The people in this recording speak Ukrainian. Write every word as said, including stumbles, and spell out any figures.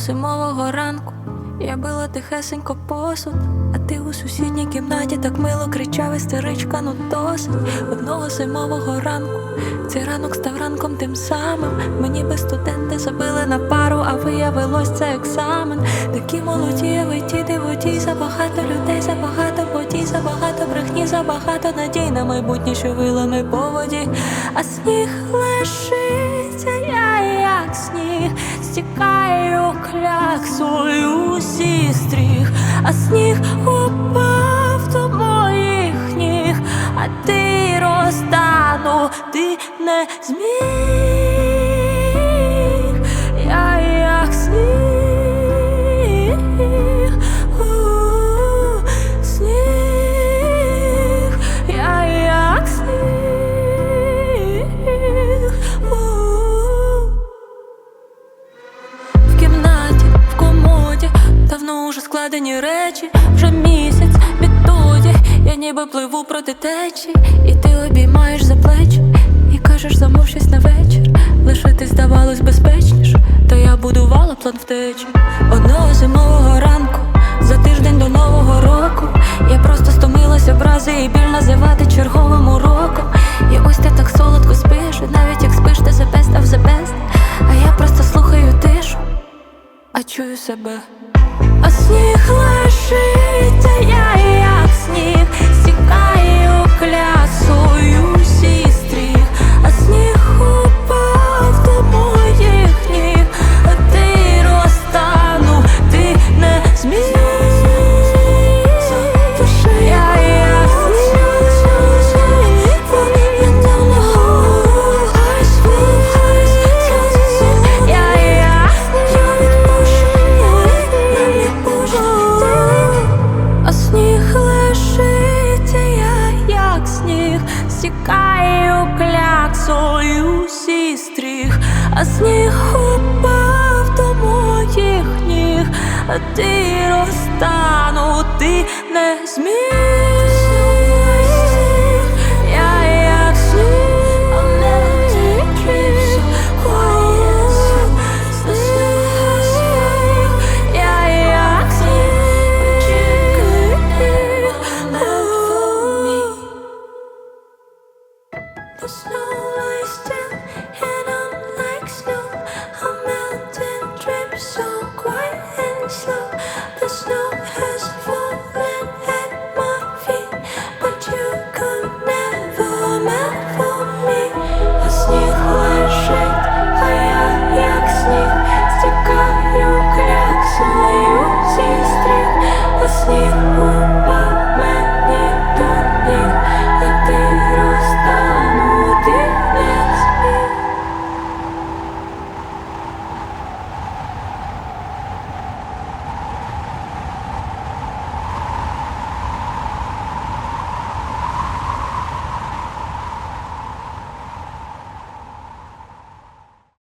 зимового ранку я била тихесенько посуд, а ти у сусідній кімнаті так мило кричав: істеричка, ну досить. Одного зимового ранку цей ранок став ранком тим самим. Мені би студенти забили на пару, а виявилось це екзамен. Такі молоді, а ви діти водій. Забагато людей, забагато подій, забагато брехні, забагато надій на майбутнє, що вилами по воді. А сніг лишиться, я як сніг, стікаю кляксою зі стріх. А сніг упав до моїх ніг, а ти розтану, ти не зміг. Я як сніг, у-у-у, сніг, я як сніг, у-у-у. В кімнаті, в комоді давно уже складені речі. Вже місяць відтоді я ніби пливу проти течії. І ти обіймаєш за плечі і кажеш: замов щось на вечір. Лишитись здавалось безпечніш, та я будувала план втечі. Одного зимового ранку за тиждень до нового року я просто стомилася образи і біль називати черговим уроком. І ось ти так солодко спиш, і навіть як спиш, ти the best of the best. А я просто слухаю тишу, а чую себе. А сніг лишиться, я як сніг, стікаю кляксою зі стріх. А сніг упав до моїх ніг, а ти розтану, ти не зміг. Я як стікаю кляксою зі стріх. А сніг упав до моїх ніг, а ти розтану, ти не зміг.